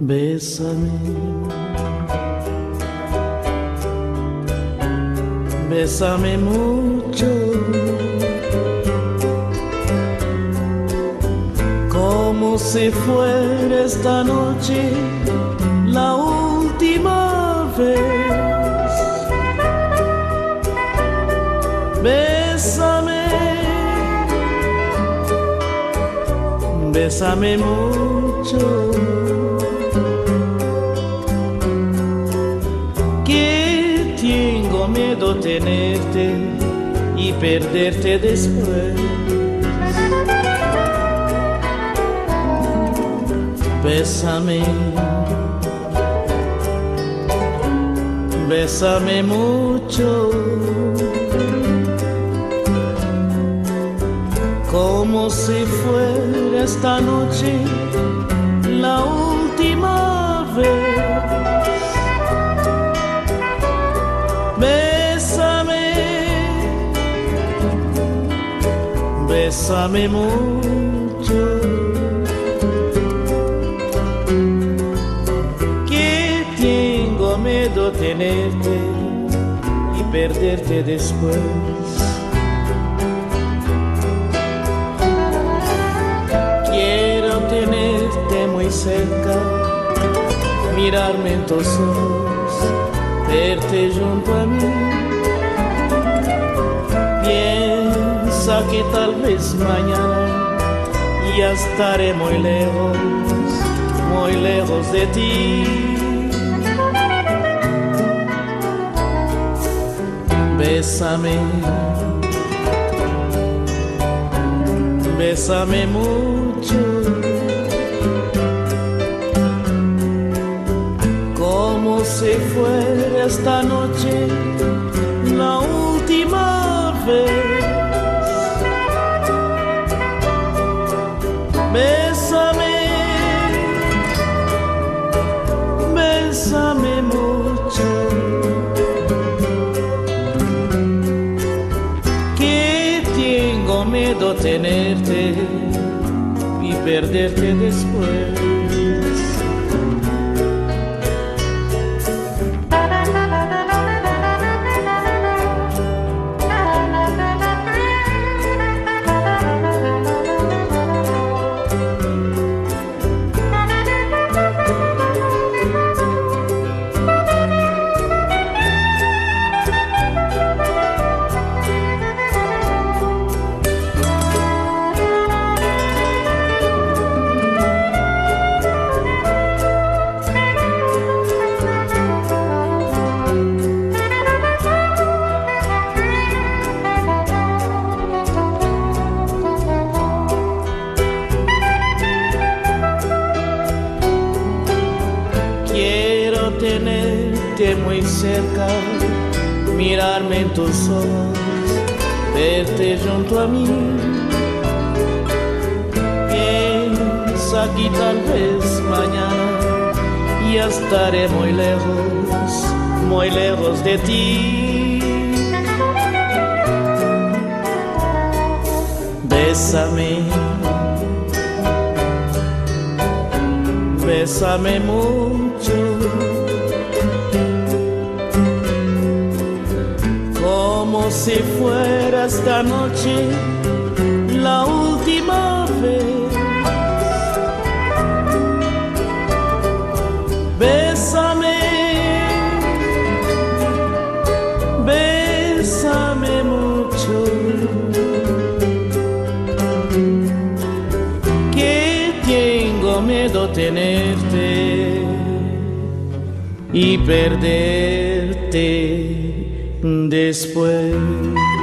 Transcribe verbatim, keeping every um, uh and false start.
Bésame, bésame mucho, como si fuera esta noche la última vez. Bésame, bésame mucho, que tengo miedo tenerte y perderte después. Bésame, bésame mucho, como si fuera esta noche la última vez. Bésame, bésame mucho, que tengo miedo tenerte y perderte después. Tenerte muy cerca, mirarme en tus ojos, verte junto a mí. Piensa que tal vez mañana ya estaré muy lejos, muy lejos de ti. Bésame, bésame mucho, como si fuera esta noche la última vez. Bésame, bésame mucho, que tengo miedo tenerte y perderte después. Tenerte muy cerca, mirarme en tus ojos, verte junto a mí. Piensa que tal vez mañana ya estaré muy lejos, muy lejos de ti. Bésame, bésame mucho, como si fuera esta noche la última vez. Bésame, bésame mucho, que tengo miedo tenerte y perderte después.